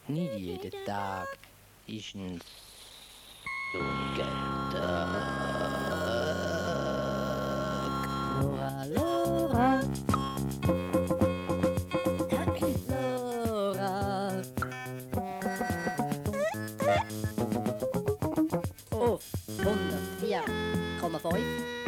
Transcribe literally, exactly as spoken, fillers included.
Nicht jeden Tag ist ein Sonnentag. Lora, Lora. Lora. Auf hundertvier Komma fünf